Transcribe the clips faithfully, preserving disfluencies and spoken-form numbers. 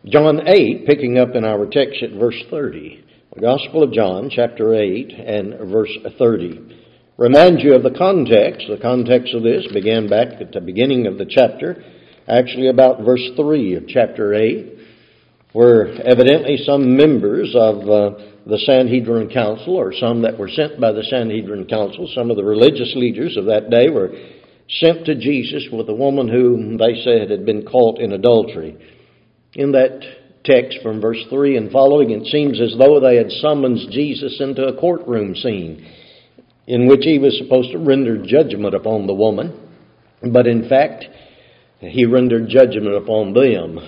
John eight, picking up in our text at verse thirty. The Gospel of John, chapter eight and verse thirty. Remind you of the context. The context of this began back at the beginning of the chapter, actually about verse three of chapter eight, where evidently some members of uh, the Sanhedrin Council, or some that were sent by the Sanhedrin Council, some of the religious leaders of that day, were sent to Jesus with a woman whom they said had been caught in adultery. In that text from verse three and following, it seems as though they had summoned Jesus into a courtroom scene in which he was supposed to render judgment upon the woman, but in fact, he rendered judgment upon them.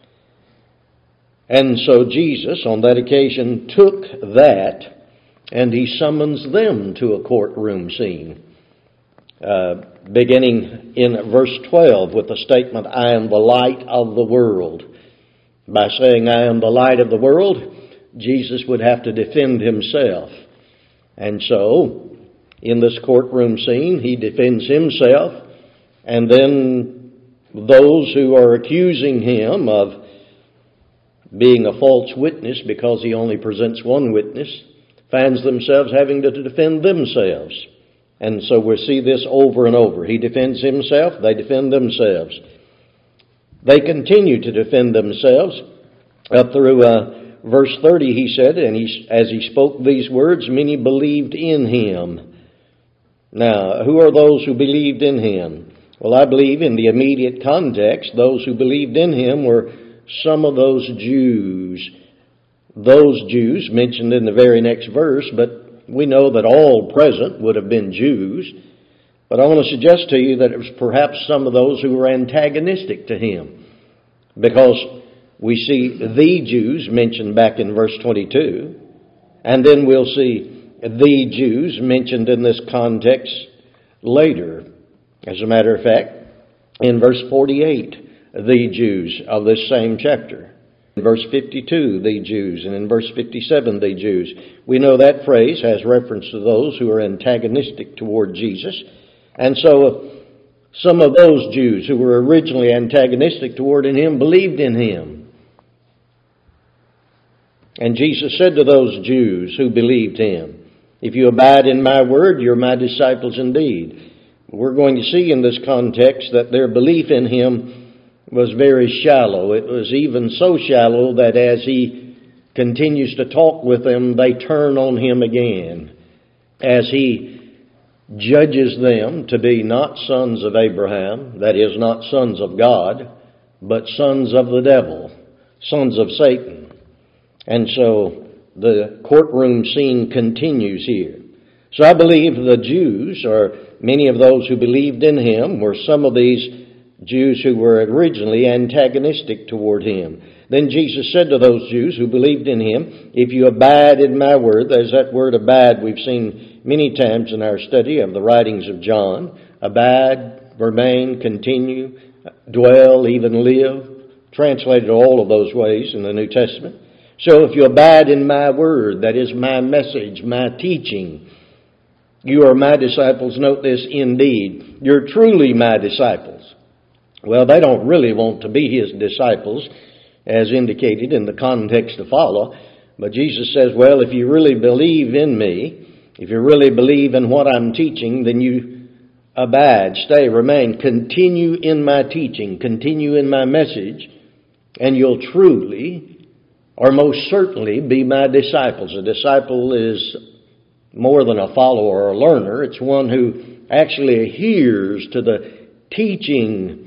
And so Jesus, on that occasion, took that and he summons them to a courtroom scene. Uh, beginning in verse twelve with the statement, I am the light of the world. By saying, I am the light of the world, Jesus would have to defend himself. And so, in this courtroom scene, he defends himself, and then those who are accusing him of being a false witness because he only presents one witness, finds themselves having to defend themselves. And so we see this over and over. He defends himself, they defend themselves. They continue to defend themselves. Up through uh, verse thirty, he said, and he, as he spoke these words, many believed in him. Now, who are those who believed in him? Well, I believe in the immediate context, those who believed in him were some of those Jews. Those Jews mentioned in the very next verse, but we know that all present would have been Jews. But I want to suggest to you that it was perhaps some of those who were antagonistic to him, because we see the Jews mentioned back in verse twenty-two, and then we'll see the Jews mentioned in this context later. As a matter of fact, in verse forty-eight, the Jews of this same chapter. In verse fifty-two, the Jews, and in verse fifty-seven, the Jews. We know that phrase has reference to those who are antagonistic toward Jesus. And so some of those Jews who were originally antagonistic toward him believed in him. And Jesus said to those Jews who believed him, if you abide in my word, you're my disciples indeed. We're going to see in this context that their belief in him was very shallow. It was even so shallow that as he continues to talk with them, they turn on him again, as he judges them to be not sons of Abraham, that is, not sons of God, but sons of the devil, sons of Satan. And so the courtroom scene continues here. So I believe the Jews, or many of those who believed in him, were some of these Jews who were originally antagonistic toward him. Then Jesus said to those Jews who believed in him, if you abide in my word, there's that word abide we've seen many times in our study of the writings of John. Abide, remain, continue, dwell, even live. Translated all of those ways in the New Testament. So if you abide in my word, that is my message, my teaching, you are my disciples. Note this, indeed. You're truly my disciples. Well, they don't really want to be his disciples, as indicated in the context to follow. But Jesus says, well, if you really believe in me, if you really believe in what I'm teaching, then you abide, stay, remain, continue in my teaching, continue in my message, and you'll truly, or most certainly, be my disciples. A disciple is more than a follower or a learner. It's one who actually adheres to the teaching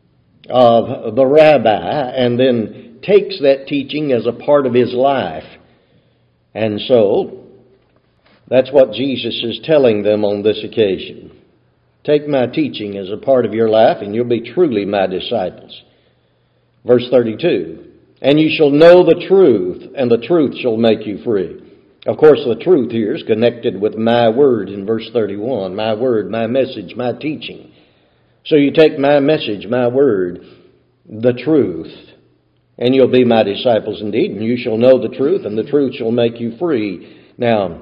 of the rabbi and then takes that teaching as a part of his life. And so, that's what Jesus is telling them on this occasion. Take my teaching as a part of your life and you'll be truly my disciples. Verse thirty-two, and you shall know the truth, and the truth shall make you free. Of course, the truth here is connected with my word in verse thirty-one. My word, my message, my teaching. So you take my message, my word, the truth, and you'll be my disciples indeed, and you shall know the truth, and the truth shall make you free. Now,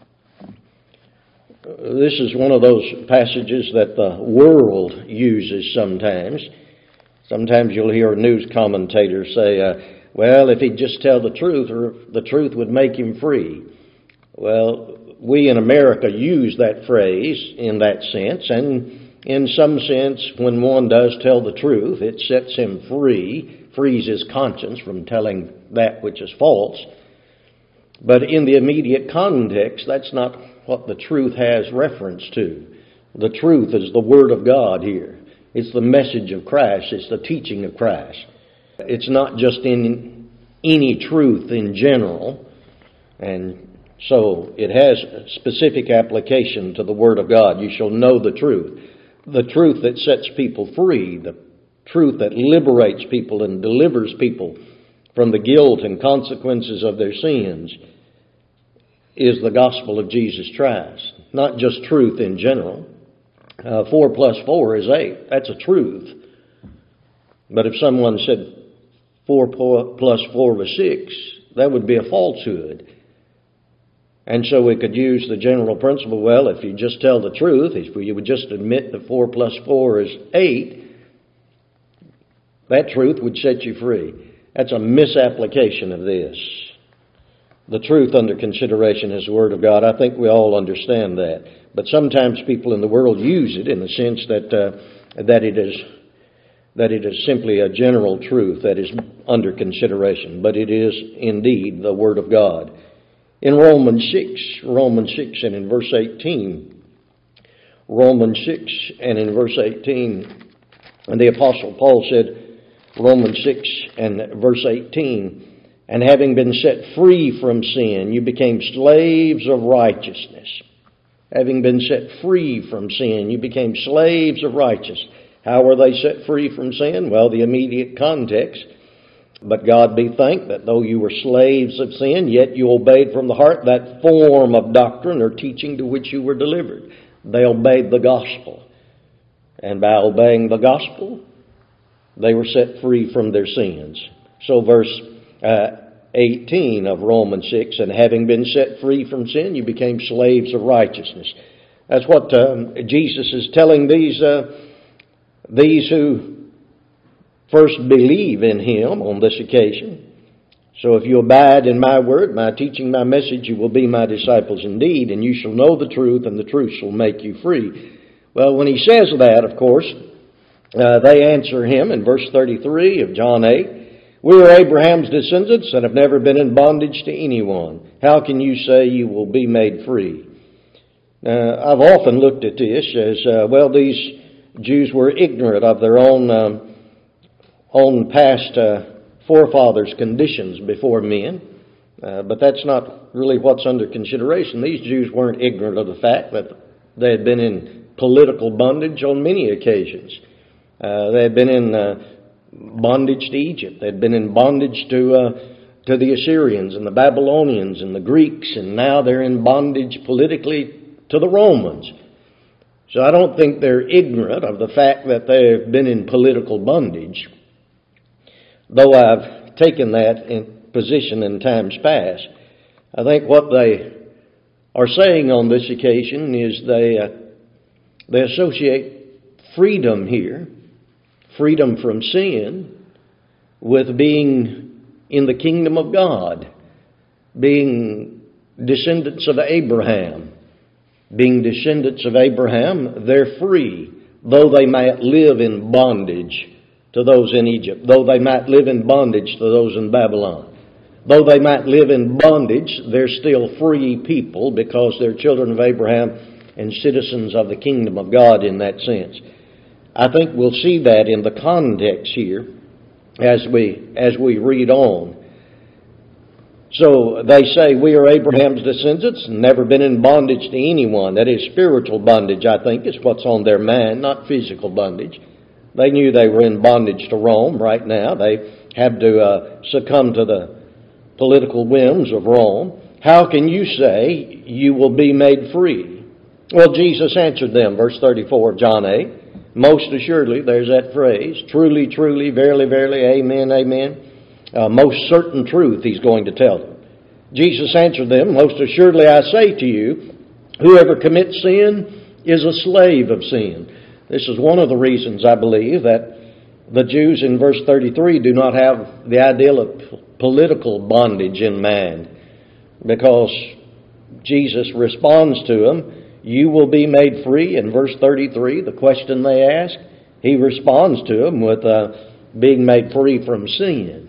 this is one of those passages that the world uses sometimes. Sometimes you'll hear news commentators say, uh, well, if he'd just tell the truth, or the truth would make him free. Well, we in America use that phrase in that sense, and in some sense, when one does tell the truth, it sets him free, frees his conscience from telling that which is false. But in the immediate context, that's not what the truth has reference to. The truth is the Word of God here. It's the message of Christ. It's the teaching of Christ. It's not just in any truth in general. And so it has specific application to the Word of God. You shall know the truth. The truth that sets people free. The truth that liberates people and delivers people from the guilt and consequences of their sins is the gospel of Jesus Christ. Not just truth in general. Uh, four plus four is eight. That's a truth. But if someone said four plus four was six, that would be a falsehood. And so we could use the general principle, well, if you just tell the truth, if you would just admit that four plus four is eight, that truth would set you free. That's a misapplication of this. The truth under consideration is the Word of God. I think we all understand that. But sometimes people in the world use it in the sense that uh, that it is that it is simply a general truth that is under consideration. But it is indeed the Word of God. In Romans six, Romans six and in verse eighteen, Romans six and in verse eighteen, and the Apostle Paul said, Romans six and verse eighteen, and having been set free from sin, you became slaves of righteousness. Having been set free from sin, you became slaves of righteousness. How were they set free from sin? Well, the immediate context. But God be thanked that though you were slaves of sin, yet you obeyed from the heart that form of doctrine or teaching to which you were delivered. They obeyed the gospel. And by obeying the gospel, they were set free from their sins. So verse uh, eighteen of Romans six, and having been set free from sin, you became slaves of righteousness. That's what um, Jesus is telling these uh, these who first believe in Him on this occasion. So if you abide in my word, my teaching, my message, you will be my disciples indeed, and you shall know the truth, and the truth shall make you free. Well, when He says that, of course, uh, they answer Him in verse thirty-three of John eight, we are Abraham's descendants and have never been in bondage to anyone. How can you say you will be made free? Uh, I've often looked at this as, uh, well, these Jews were ignorant of their own um, own past uh, forefathers' conditions before men. Uh, but that's not really what's under consideration. These Jews weren't ignorant of the fact that they had been in political bondage on many occasions. Uh, they had been in uh, bondage to Egypt. They had been in bondage to uh, to the Assyrians and the Babylonians and the Greeks, and now they're in bondage politically to the Romans. So I don't think they're ignorant of the fact that they've been in political bondage. Though I've taken that in position in times past, I think what they are saying on this occasion is they uh, they associate freedom here, freedom from sin, with being in the kingdom of God, being descendants of Abraham. Being descendants of Abraham, they're free, though they might live in bondage to those in Egypt, though they might live in bondage to those in Babylon. Though they might live in bondage, they're still free people because they're children of Abraham and citizens of the kingdom of God in that sense. I think we'll see that in the context here as we as we read on. So they say, we are Abraham's descendants and never been in bondage to anyone. That is spiritual bondage, I think, is what's on their mind, not physical bondage. They knew they were in bondage to Rome right now. They had to uh, succumb to the political whims of Rome. How can you say you will be made free? Well, Jesus answered them, verse thirty-four of John eight. Most assuredly, there's that phrase, truly, truly, verily, verily, amen, amen. Uh, most certain truth He's going to tell them. Jesus answered them, most assuredly I say to you, whoever commits sin is a slave of sin. This is one of the reasons I believe that The Jews in verse thirty-three do not have the ideal of political bondage in mind, because Jesus responds to them, you will be made free. In verse thirty-three, the question they ask, he responds to them with uh, being made free from sin.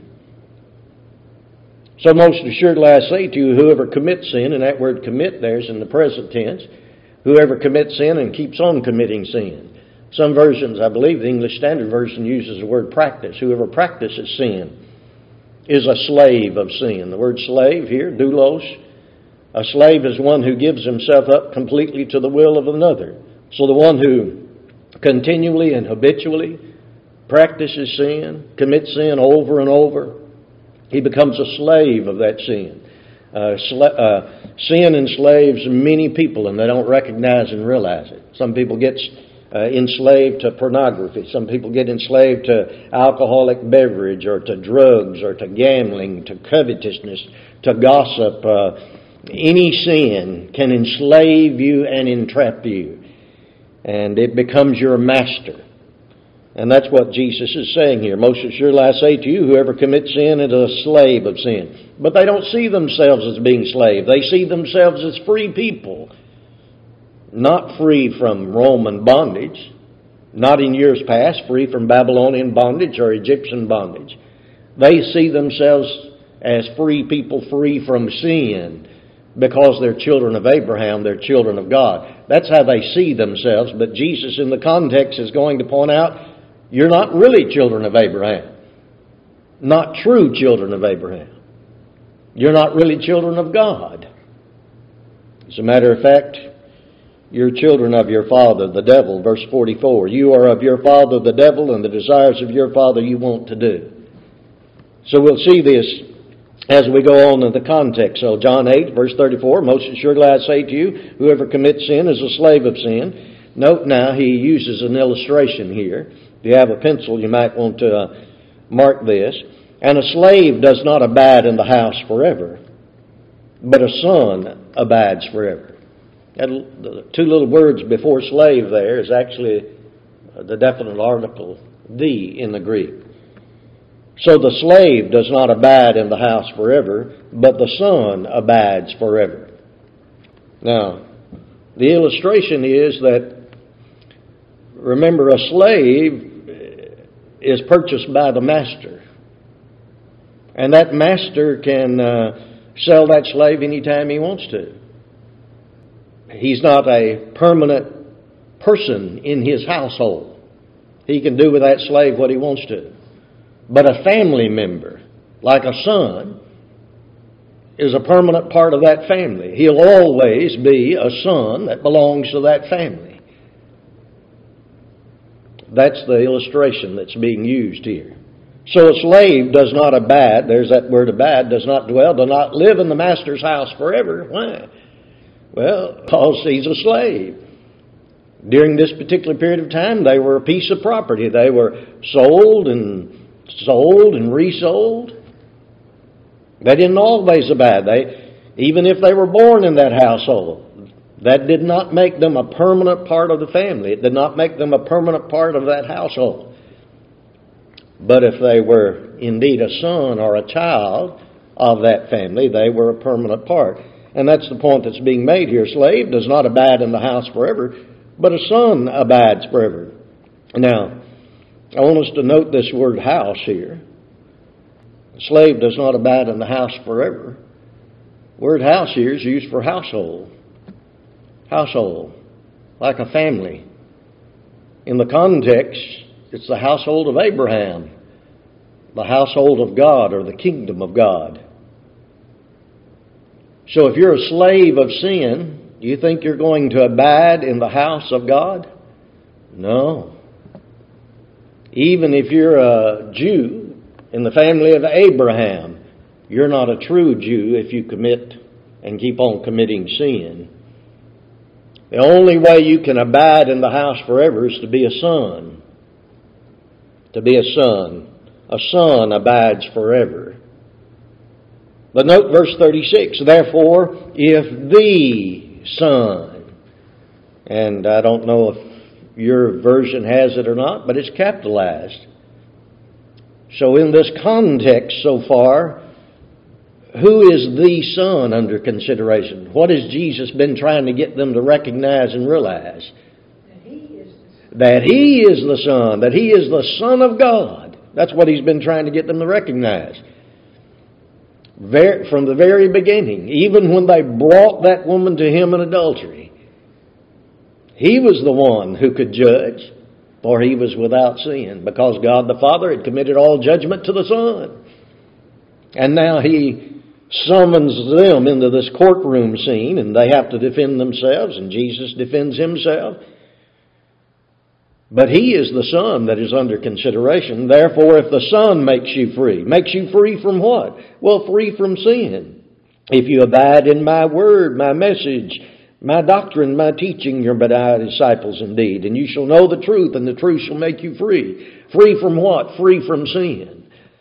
So most assuredly I say to you, whoever commits sin, and that word commit there is in the present tense, whoever commits sin and keeps on committing sin. Some versions, I believe the English Standard Version uses the word practice. Whoever practices sin is a slave of sin. The word slave here, doulos, a slave is one who gives himself up completely to the will of another. So the one who continually and habitually practices sin, commits sin over and over, he becomes a slave of that sin. Uh, sl- uh, sin enslaves many people, and they don't recognize and realize it. Some people get uh, enslaved to pornography. Some people get enslaved to alcoholic beverage, or to drugs, or to gambling, to covetousness, to gossip. Uh, any sin can enslave you and entrap you, and it becomes your master. And that's what Jesus is saying here. Most assuredly I say to you, whoever commits sin is a slave of sin. But they don't see themselves as being slaves. They see themselves as free people. Not free from Roman bondage. Not in years past free from Babylonian bondage or Egyptian bondage. They see themselves as free people, free from sin, because they're children of Abraham, they're children of God. That's how they see themselves. But Jesus in the context is going to point out, you're not really children of Abraham. Not true children of Abraham. You're not really children of God. As a matter of fact, you're children of your father, the devil. Verse forty-four, you are of your father, the devil, and the desires of your father you want to do. So we'll see this as we go on in the context. So John eight, verse thirty-four, most assuredly I say to you, whoever commits sin is a slave of sin. Note now, he uses an illustration here. If you have a pencil, you might want to uh, mark this. And a slave does not abide in the house forever, but a son abides forever. That, the two little words before slave there is actually the definite article, the, in the Greek. So the slave does not abide in the house forever, but the son abides forever. Now, the illustration is that, remember, a slave is purchased by the master. And that master can uh, sell that slave anytime he wants to. He's not a permanent person in his household. He can do with that slave what he wants to. But a family member, like a son, is a permanent part of that family. He'll always be a son that belongs to that family. That's the illustration that's being used here. So a slave does not abide, there's that word abide, does not dwell, does not live in the master's house forever. Why? Well, because he's a slave. During this particular period of time, they were a piece of property. They were sold and sold and resold. They didn't always abide. They, even if they were born in that household, that did not make them a permanent part of the family. It did not make them a permanent part of that household. But if they were indeed a son or a child of that family, they were a permanent part. And that's the point that's being made here. A slave does not abide in the house forever, but a son abides forever. Now, I want us to note this word house here. A slave does not abide in the house forever. The word house here is used for household. Household, like a family. In the context, it's the household of Abraham, the household of God, or the kingdom of God. So if you're a slave of sin, do you think you're going to abide in the house of God? No. Even if you're a Jew in the family of Abraham, you're not a true Jew if you commit and keep on committing sin. The only way you can abide in the house forever is to be a son. To be a son. A son abides forever. But note verse thirty-six, therefore, if the Son, and I don't know if your version has it or not, but it's capitalized. So in this context so far, who is the Son under consideration? What has Jesus been trying to get them to recognize and realize? That He is the Son, that He is the Son of God. That's what He's been trying to get them to recognize. Very, from the very beginning, even when they brought that woman to Him in adultery, He was the one who could judge, for He was without sin, because God the Father had committed all judgment to the Son. And now He summons them into this courtroom scene, and they have to defend themselves, and Jesus defends Himself. But He is the Son that is under consideration. Therefore, if the Son makes you free, makes you free from what? Well, free from sin. If you abide in my word, my message, my doctrine, my teaching, you're my disciples indeed. And you shall know the truth, and the truth shall make you free. Free from what? Free from sin.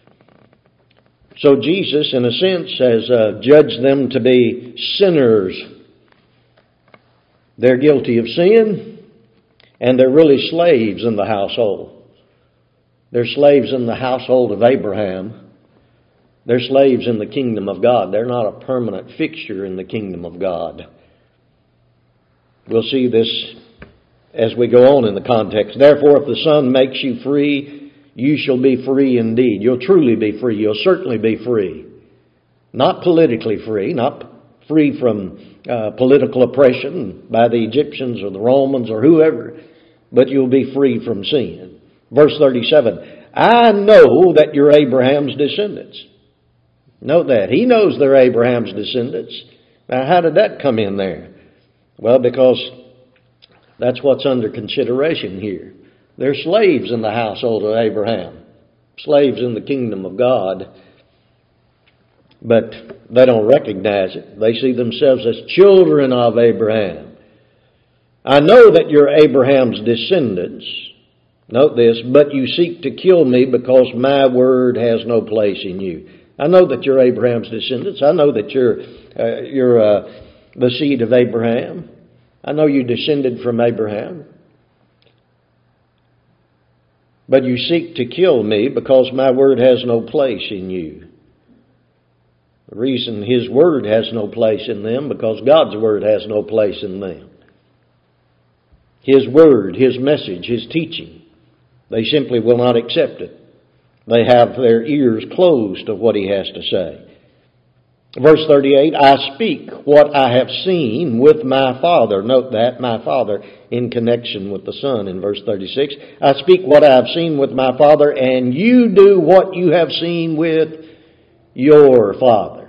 So Jesus, in a sense, has uh, judged them to be sinners. They're guilty of sin, and they're really slaves in the household. They're slaves in the household of Abraham. They're slaves in the kingdom of God. They're not a permanent fixture in the kingdom of God. We'll see this as we go on in the context. Therefore, if the Son makes you free, you shall be free indeed. You'll truly be free. You'll certainly be free. Not politically free, not free from uh, political oppression by the Egyptians or the Romans or whoever, but you'll be free from sin. Verse thirty-seven, I know that you're Abraham's descendants. Note that. He knows they're Abraham's descendants. Now, how did that come in there? Well, because that's what's under consideration here. They're slaves in the household of Abraham, slaves in the kingdom of God, but they don't recognize it. They see themselves as children of Abraham. I know that you're Abraham's descendants. Note this, but you seek to kill me because my word has no place in you. I know that you're Abraham's descendants. I know that you're uh, you're uh, the seed of Abraham. I know you descended from Abraham. But you seek to kill me because my word has no place in you. The reason His word has no place in them, because God's word has no place in them. His word, His message, His teaching, they simply will not accept it. They have their ears closed to what He has to say. Verse thirty-eight, I speak what I have seen with my Father. Note that, my Father, in connection with the Son in verse thirty-six. I speak what I have seen with my Father, and you do what you have seen with your father.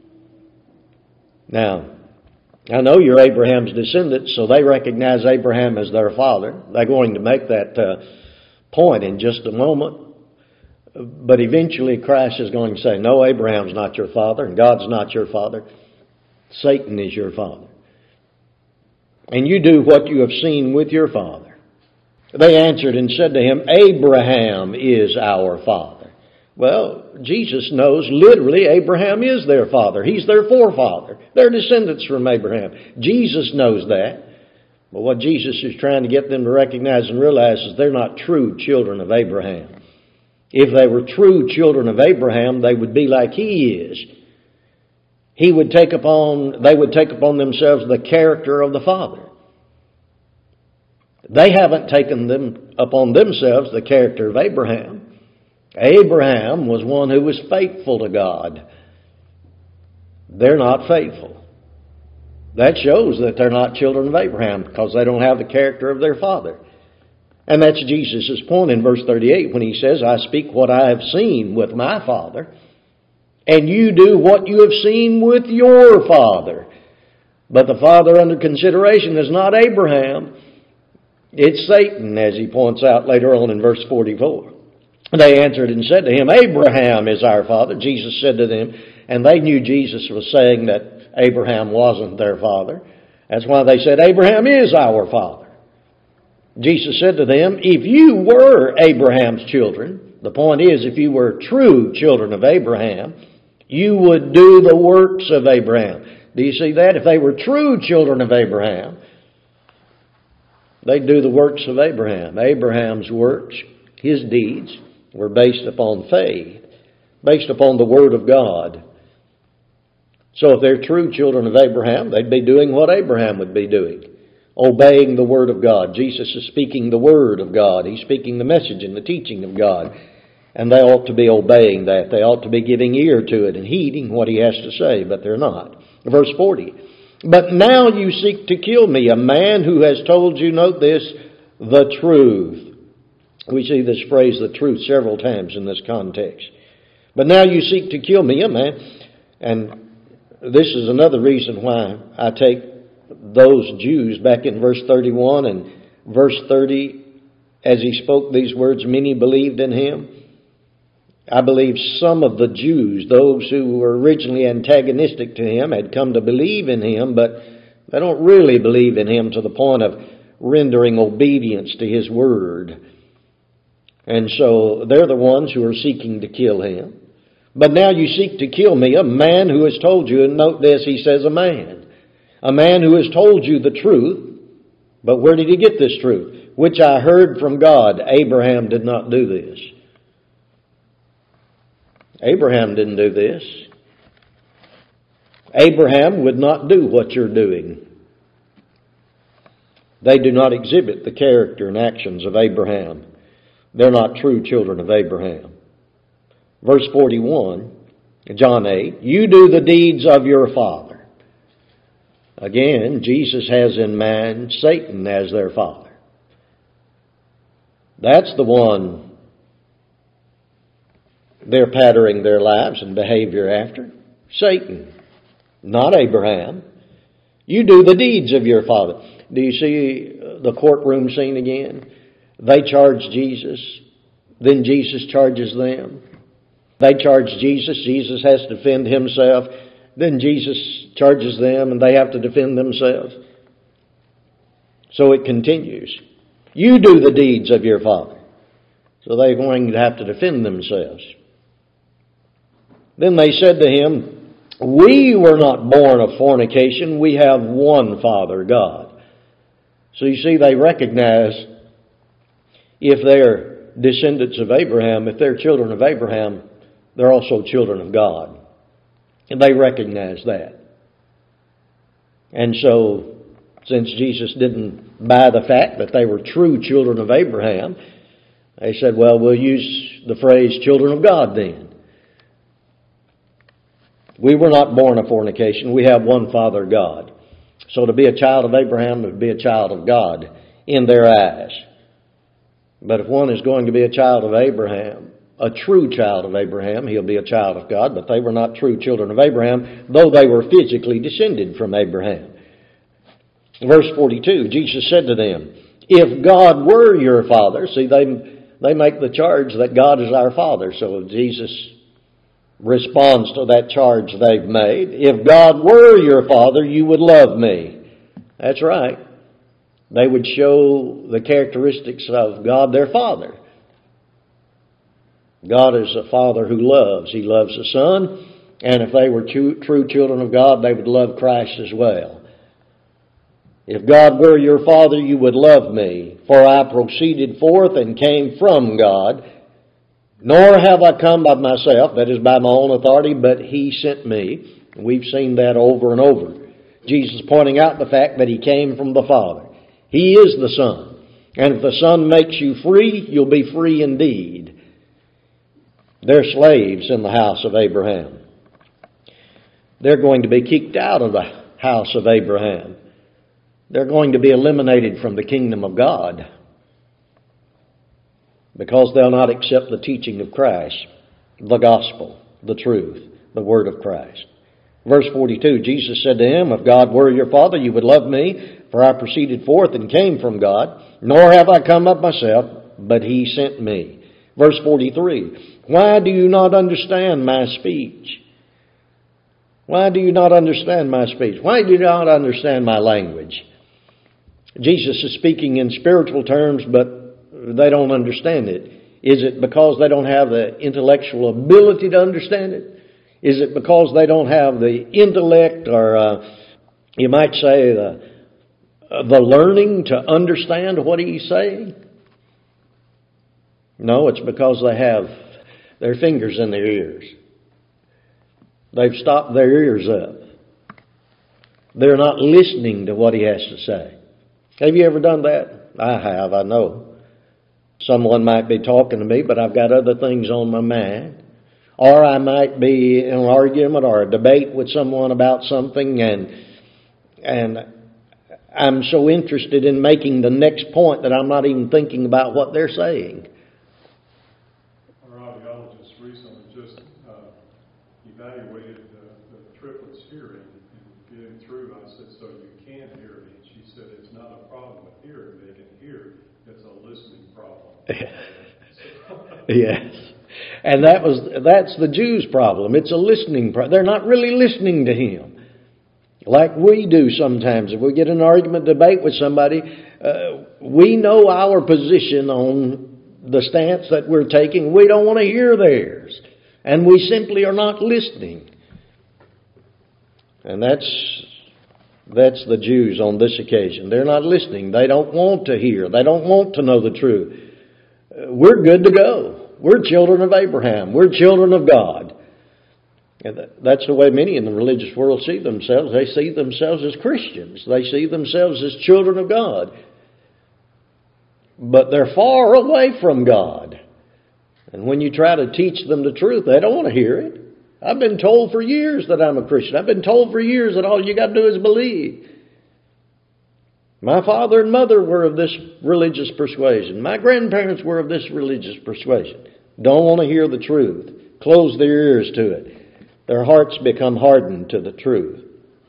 Now, I know you're Abraham's descendants, so they recognize Abraham as their father. They're going to make that uh, point in just a moment. But eventually Christ is going to say, no, Abraham's not your father, and God's not your father. Satan is your father. And you do what you have seen with your father. They answered and said to him, Abraham is our father. Well, Jesus knows literally Abraham is their father. He's their forefather. They're descendants from Abraham. Jesus knows that. But what Jesus is trying to get them to recognize and realize is they're not true children of Abraham. If they were true children of Abraham, they would be like he is. He would take upon, they would take upon themselves the character of the Father. They haven't taken them upon themselves the character of Abraham. Abraham was one who was faithful to God. They're not faithful. That shows that they're not children of Abraham because they don't have the character of their father. And that's Jesus' point in verse thirty-eight when he says, I speak what I have seen with my Father, and you do what you have seen with your father. But the father under consideration is not Abraham. It's Satan, as he points out later on in verse forty-four. They answered and said to him, Abraham is our father. Jesus said to them, and they knew Jesus was saying that Abraham wasn't their father. That's why they said, Abraham is our father. Jesus said to them, if you were Abraham's children, the point is, if you were true children of Abraham, you would do the works of Abraham. Do you see that? If they were true children of Abraham, they'd do the works of Abraham. Abraham's works, his deeds, were based upon faith, based upon the Word of God. So if they're true children of Abraham, they'd be doing what Abraham would be doing, obeying the Word of God. Jesus is speaking the Word of God. He's speaking the message and the teaching of God. And they ought to be obeying that. They ought to be giving ear to it and heeding what He has to say, but they're not. Verse forty, but now you seek to kill me, a man who has told you, note this, the truth. We see this phrase, the truth, several times in this context. But now you seek to kill me, a man. And this is another reason why I take those Jews back in verse thirty-one and verse thirty, as he spoke these words, many believed in him. I believe some of the Jews, those who were originally antagonistic to him, had come to believe in him, but they don't really believe in him to the point of rendering obedience to his word. And so they're the ones who are seeking to kill him. But now you seek to kill me, a man who has told you, and note this, he says a man. A man who has told you the truth. But where did he get this truth? Which I heard from God. Abraham did not do this. Abraham didn't do this. Abraham would not do what you're doing. They do not exhibit the character and actions of Abraham. They're not true children of Abraham. Verse forty-one, John eight, you do the deeds of your father. Again, Jesus has in mind Satan as their father. That's the one they're patterning their lives and behavior after. Satan, not Abraham. You do the deeds of your father. Do you see the courtroom scene again? They charge Jesus. Then Jesus charges them. They charge Jesus. Jesus has to defend himself. Then Jesus charges them and they have to defend themselves. So it continues. You do the deeds of your father. So they're going to have to defend themselves. Then they said to him, we were not born of fornication. We have one Father, God. So you see, they recognize if they're descendants of Abraham, if they're children of Abraham, they're also children of God. And they recognize that. And so, since Jesus didn't buy the fact that they were true children of Abraham, they said, well, we'll use the phrase children of God then. We were not born of fornication. We have one Father, God. So to be a child of Abraham is to be a child of God in their eyes. But if one is going to be a child of Abraham, a true child of Abraham, he'll be a child of God. But they were not true children of Abraham, though they were physically descended from Abraham. Verse forty-two, Jesus said to them, if God were your Father, see, they, they make the charge that God is our Father. So Jesus responds to that charge they've made. If God were your Father, you would love me. That's right. They would show the characteristics of God, their Father. God is a Father who loves. He loves the Son. And if they were true, true children of God, they would love Christ as well. If God were your Father, you would love me. For I proceeded forth and came from God. Nor have I come by myself, that is by my own authority, but He sent me. We've seen that over and over. Jesus pointing out the fact that He came from the Father. He is the Son. And if the Son makes you free, you'll be free indeed. They're slaves in the house of Abraham. They're going to be kicked out of the house of Abraham. They're going to be eliminated from the kingdom of God, because they'll not accept the teaching of Christ, the gospel, the truth, the word of Christ. Verse forty-two, Jesus said to him, if God were your Father, you would love me, for I proceeded forth and came from God, nor have I come of myself, but He sent me. Verse forty-three, why do you not understand my speech? Why do you not understand my speech? Why do you not understand my language? Jesus is speaking in spiritual terms, but they don't understand it. Is it because they don't have the intellectual ability to understand it? Is it because they don't have the intellect, or uh, you might say the, uh, the learning to understand what He's saying? No, it's because they have their fingers in their ears. They've stopped their ears up. They're not listening to what he has to say. Have you ever done that? I have, I know. Someone might be talking to me, but I've got other things on my mind. Or I might be in an argument or a debate with someone about something, and and I'm so interested in making the next point that I'm not even thinking about what they're saying. Our audiologist recently just uh, evaluated the, the triplets' hearing and getting through. I said, so you can hear me? And she said, it's not a problem with hearing. They can hear. It's a listening problem. Yes. And that was that's the Jews' problem. It's a listening problem. They're not really listening to him. Like we do sometimes. If we get in an argument, debate with somebody, uh, we know our position on the stance that we're taking. We don't want to hear theirs. And we simply are not listening. And that's that's the Jews on this occasion. They're not listening. They don't want to hear. They don't want to know the truth. Uh, we're good to go. We're children of Abraham. We're children of God. And that's the way many in the religious world see themselves. They see themselves as Christians. They see themselves as children of God. But they're far away from God. And when you try to teach them the truth, they don't want to hear it. I've been told for years that I'm a Christian. I've been told for years that all you got to do is believe. My father and mother were of this religious persuasion. My grandparents were of this religious persuasion. Don't want to hear the truth. Close their ears to it. Their hearts become hardened to the truth.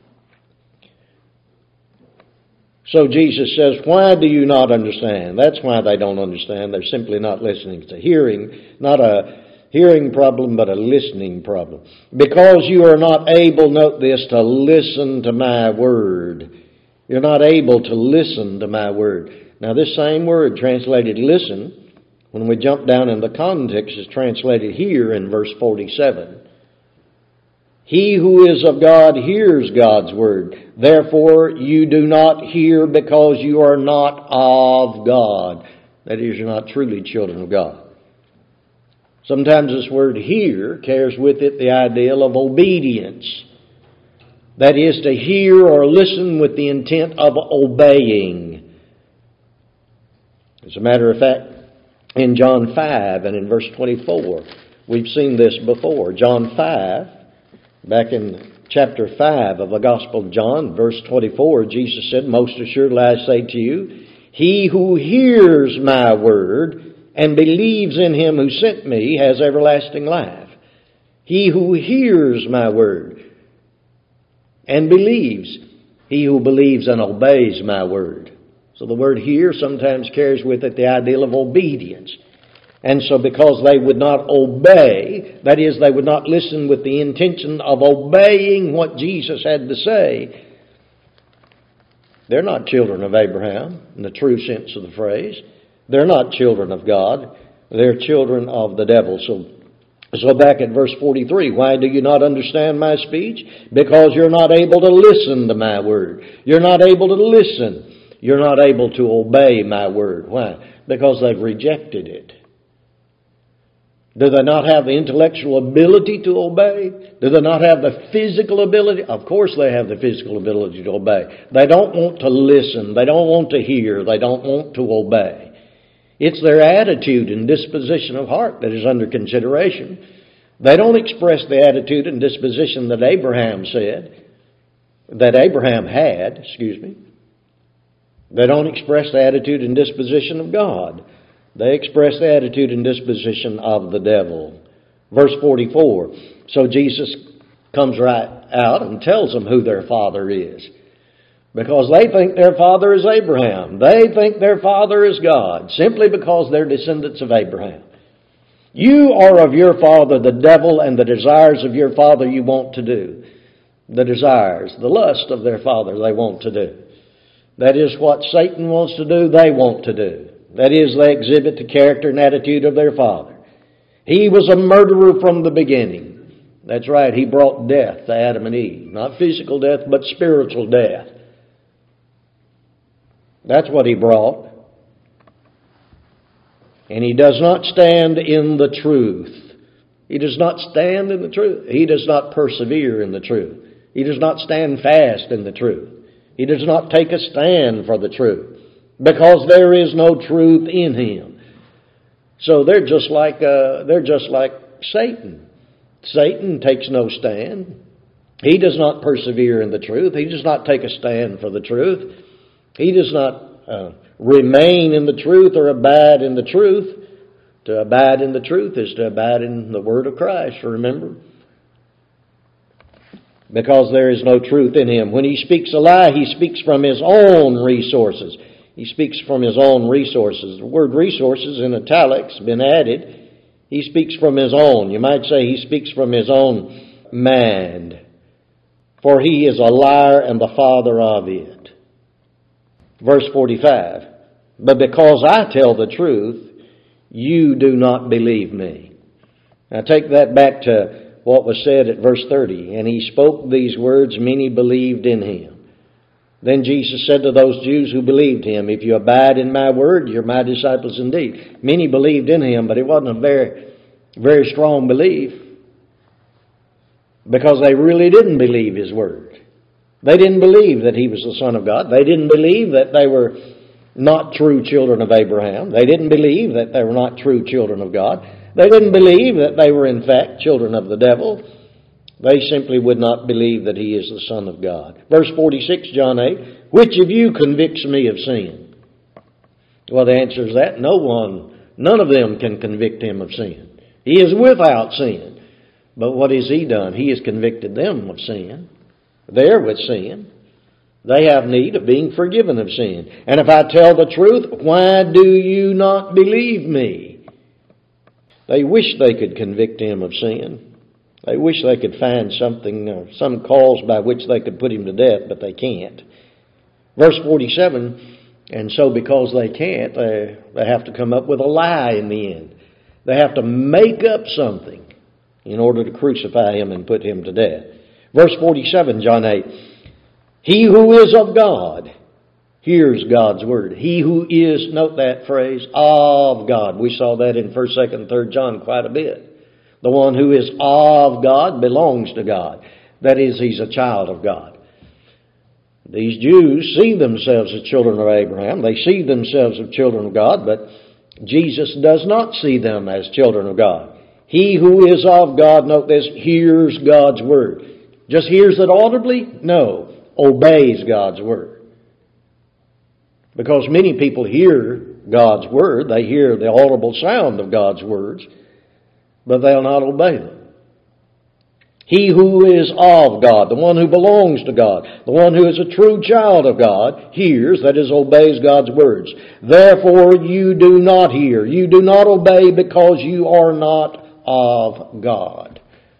So Jesus says, why do you not understand? That's why they don't understand. They're simply not listening. It's a hearing, not a hearing problem, but a listening problem. Because you are not able, note this, to listen to my word. You're not able to listen to my word. Now this same word translated listen, when we jump down in the context, is translated here in verse forty-seven. He who is of God hears God's word. Therefore you do not hear because you are not of God. That is, you're not truly children of God. Sometimes this word hear carries with it the ideal of obedience. That is, to hear or listen with the intent of obeying. As a matter of fact, in John five and in verse twenty-four, we've seen this before. John five, back in chapter five of the Gospel of John, verse twenty-four, Jesus said, most assuredly I say to you, he who hears my word and believes in him who sent me has everlasting life. He who hears my word and believes, he who believes and obeys my word. So the word hear sometimes carries with it the ideal of obedience. And so because they would not obey, that is, they would not listen with the intention of obeying what Jesus had to say, they're not children of Abraham in the true sense of the phrase. They're not children of God. They're children of the devil. So So back at verse forty-three, why do you not understand my speech? Because you're not able to listen to my word. You're not able to listen. You're not able to obey my word. Why? Because they've rejected it. Do they not have the intellectual ability to obey? Do they not have the physical ability? Of course they have the physical ability to obey. They don't want to listen. They don't want to hear. They don't want to obey. It's their attitude and disposition of heart that is under consideration. They don't express the attitude and disposition that Abraham said, that Abraham had, excuse me. They don't express the attitude and disposition of God. They express the attitude and disposition of the devil. Verse forty-four, so Jesus comes right out and tells them who their father is. Because they think their father is Abraham. They think their father is God, simply because they're descendants of Abraham. You are of your father the devil, and the desires of your father you want to do. The desires, the lust of their father they want to do. That is what Satan wants to do, they want to do. That is, they exhibit the character and attitude of their father. He was a murderer from the beginning. That's right, he brought death to Adam and Eve. Not physical death, but spiritual death. That's what he brought. and he does not stand in the truth. He does not stand in the truth. He does not persevere in the truth. He does not stand fast in the truth. He does not take a stand for the truth, because there is no truth in him. So they're just like uh, they're just like Satan. Satan takes no stand. He does not persevere in the truth. He does not take a stand for the truth. He does not uh, remain in the truth or abide in the truth. To abide in the truth is to abide in the word of Christ, remember? Because there is no truth in him. When he speaks a lie, he speaks from his own resources. He speaks from his own resources. The word resources in italics been added. He speaks from his own. You might say he speaks from his own mind. For he is a liar and the father of it. Verse forty-five. But because I tell the truth, you do not believe me. Now take that back to what was said at verse thirty. And he spoke these words, many believed in him. Then Jesus said to those Jews who believed him, if you abide in my word, you're my disciples indeed. Many believed in him, but it wasn't a very, very strong belief, because they really didn't believe his word. They didn't believe that he was the Son of God. They didn't believe that they were not true children of Abraham. They didn't believe that they were not true children of God. They didn't believe that they were in fact children of the devil. They simply would not believe that he is the Son of God. Verse forty-six, John eight, which of you convicts me of sin? Well, the answer is that no one, none of them can convict him of sin. He is without sin. But what has he done? He has convicted them of sin. They're with sin. They have need of being forgiven of sin. And if I tell the truth, why do you not believe me? They wish they could convict him of sin. They wish they could find something, uh, some cause by which they could put him to death, but they can't. Verse forty-seven, and so because they can't, they, they have to come up with a lie in the end. They have to make up something in order to crucify him and put him to death. Verse forty-seven, John eight, he who is of God hears God's word. He who is, note that phrase, of God. We saw that in first, second, third John quite a bit. The one who is of God belongs to God. That is, he's a child of God. These Jews see themselves as children of Abraham. They see themselves as children of God, but Jesus does not see them as children of God. He who is of God, note this, hears God's word. Just hears it audibly? No. Obeys God's word. Because many people hear God's word. They hear the audible sound of God's words, but they'll not obey them. He who is of God, the one who belongs to God, the one who is a true child of God, hears, that is, obeys God's words. Therefore you do not hear, you do not obey, because you are not of God.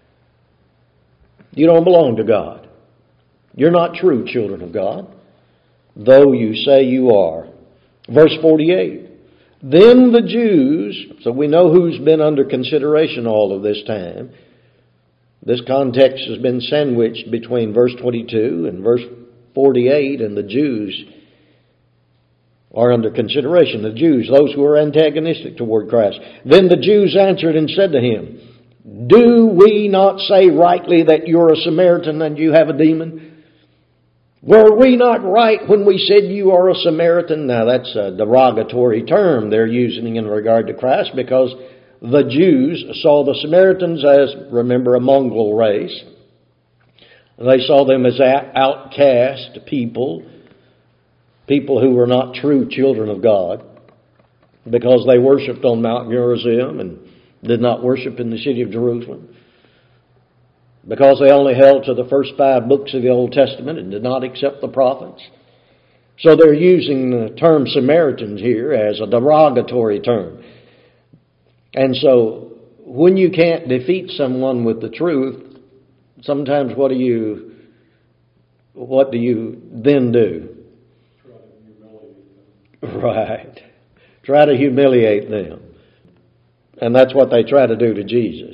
You don't belong to God. You're not true children of God, though you say you are. Verse forty-eight. Then the Jews, so we know who's been under consideration all of this time. This context has been sandwiched between verse twenty-two and verse forty-eight, and the Jews are under consideration. The Jews, those who are antagonistic toward Christ. Then the Jews answered and said to him, do we not say rightly that you're a Samaritan and you have a demon? Were we not right when we said you are a Samaritan? Now that's a derogatory term they're using in regard to Christ, because the Jews saw the Samaritans as, remember, a mongrel race. They saw them as outcast people, people who were not true children of God, because they worshipped on Mount Gerizim and did not worship in the city of Jerusalem, because they only held to the first five books of the Old Testament and did not accept the prophets. So they're using the term Samaritans here as a derogatory term. And so when you can't defeat someone with the truth, sometimes what do you, what do you then do? Try to humiliate them. Right. Try to humiliate them. And that's what they try to do to Jesus.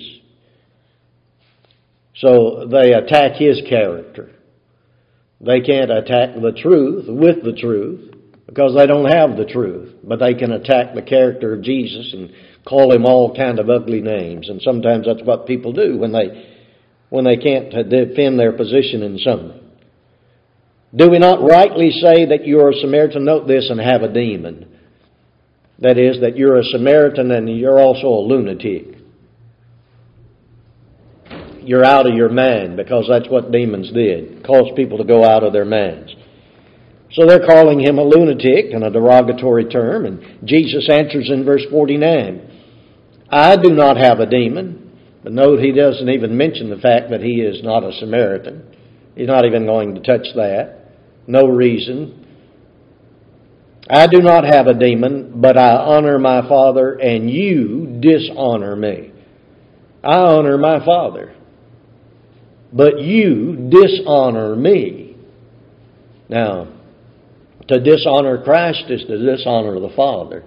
So they attack his character. They can't attack the truth with the truth. because they don't have the truth, but they can attack the character of Jesus and call him all kind of ugly names. And sometimes that's what people do when they when they can't defend their position in something. Do we not rightly say that you are a Samaritan, note this, and have a demon? That is, that you're a Samaritan and you're also a lunatic. You're out of your mind, because that's what demons did, cause people to go out of their minds. So they're calling him a lunatic and a derogatory term, and Jesus answers in verse forty-nine, I do not have a demon. But note, he doesn't even mention the fact that he is not a Samaritan. He's not even going to touch that. No reason. I do not have a demon, but I honor my Father, and you dishonor me. I honor my Father, but you dishonor me. Now, to dishonor Christ is to dishonor the Father.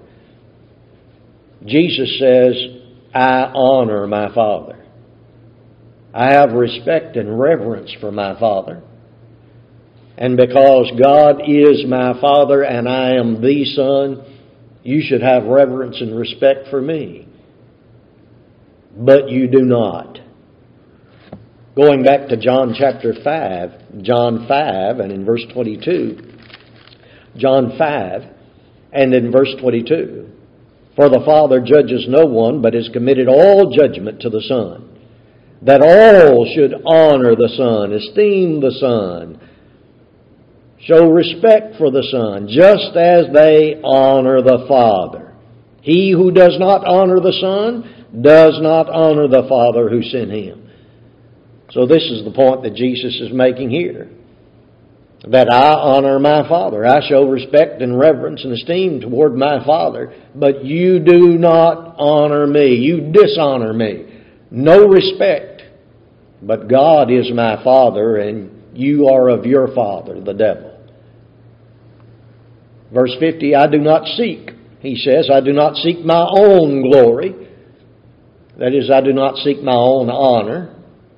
Jesus says, I honor my Father. I have respect and reverence for my Father. And because God is my Father and I am the Son, you should have reverence and respect for me. But you do not. Going back to John chapter five, John five and in verse twenty-two, John five and in verse twenty-two, for the Father judges no one, but has committed all judgment to the Son, that all should honor the Son, esteem the Son, show respect for the Son, just as they honor the Father. He who does not honor the Son does not honor the Father who sent him. So this is the point that Jesus is making here. That I honor my Father. I show respect and reverence and esteem toward my Father, but you do not honor me. You dishonor me. No respect. But God is my Father, and you are of your father, the devil. Verse fifty, I do not seek, he says, I do not seek my own glory. That is, I do not seek my own honor.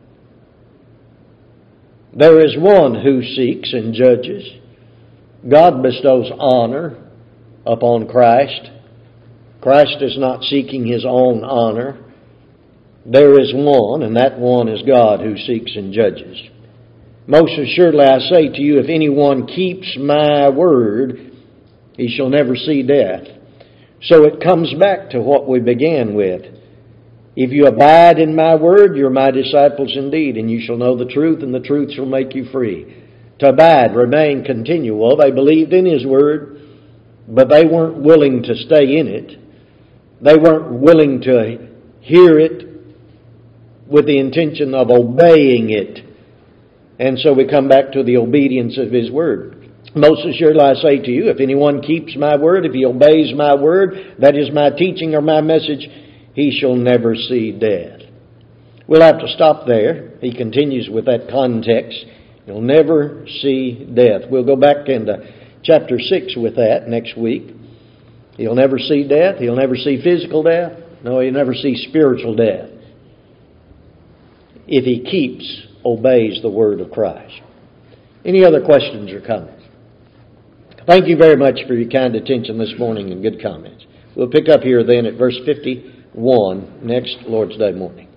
There is one who seeks and judges. God bestows honor upon Christ. Christ is not seeking his own honor. There is one, and that one is God who seeks and judges. Most assuredly I say to you, if anyone keeps my word, he shall never see death. So it comes back to what we began with. If you abide in my word, you're my disciples indeed, and you shall know the truth, and the truth shall make you free. To abide, remain, continue. Well, they believed in his word, but they weren't willing to stay in it. They weren't willing to hear it with the intention of obeying it. And so we come back to the obedience of his word. Most assuredly I say to you, if anyone keeps my word, if he obeys my word, that is my teaching or my message, he shall never see death. We'll have to stop there. He continues with that context. You'll never see death. We'll go back into chapter six with that next week. He'll never see death. He'll never see physical death. No, he'll never see spiritual death. If he keeps, obeys the word of Christ. Any other questions or comments? Thank you very much for your kind attention this morning and good comments. We'll pick up here then at verse fifty-one next Lord's Day morning.